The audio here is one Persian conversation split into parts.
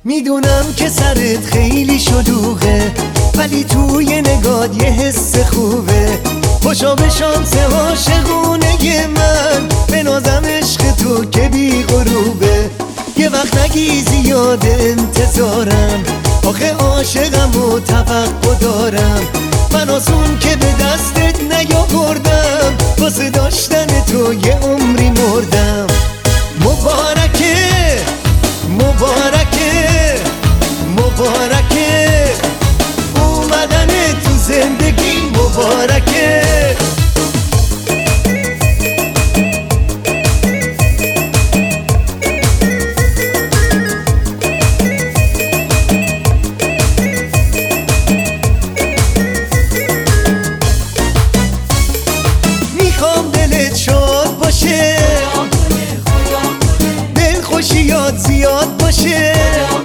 میدونم که سرت خیلی شلوغه، ولی توی نگات یه حس خوبه. خوشا به شانس عاشقونه من، به نازم عشق تو که بی غروبه. یه وقت نگی زیاد انتظارم، آخه عاشقم و توقع دارم. من آسون که به دستت نیاوردم، واسه داشتن تو یه عمری مردم. مبارکه مبارکه مبارکه، اومدن تو زندگی مبارکه. میخوام دلت شاد باشه، دل خوشیات زیاد باشه.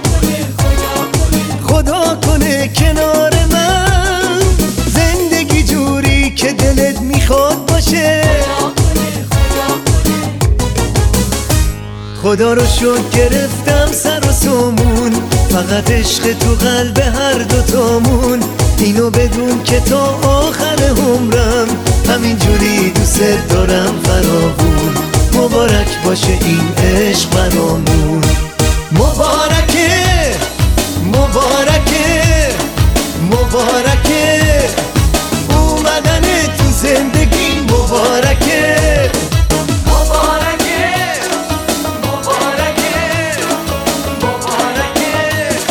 خدا کنه کنار من، زندگی جوری که دلت میخواد باشه. خدا رو شکر گرفتم سر و سامون، فقط عشق تو قلب هر دوتامون. اینو بدون که تا آخر عمرم همین جوری دوست دارم فراوون. مبارک باشه این عشق برامون. مبارکه مبارکه مبارکه، اومدن تو زندگی مبارکه. مبارکه مبارکه مبارکه.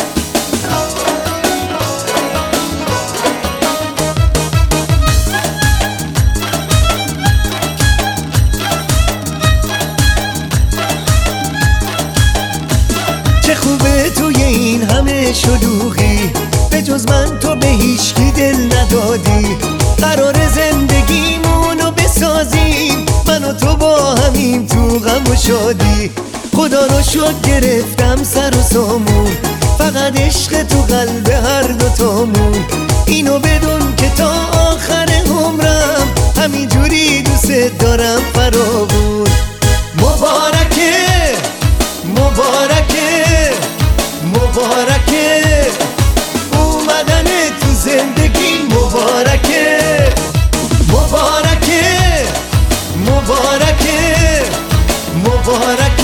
چه خوبه توی این همه شلوغی، به جز من تو به هیچکی دل ندادی. قرار زندگیمونو بسازیم، من و تو با همیم تو غم و شادی. خدا رو شکر گرفتم سر و سامون، فقط عشق تو قلب هر دوتامون. اینو بدون که تا آخر عمرم همین جوری دوست دارم فراوون. مبارکه مبارکه مبارکه، اومدن تو زندگی مبارکه. مبارکه مبارکه مبارکه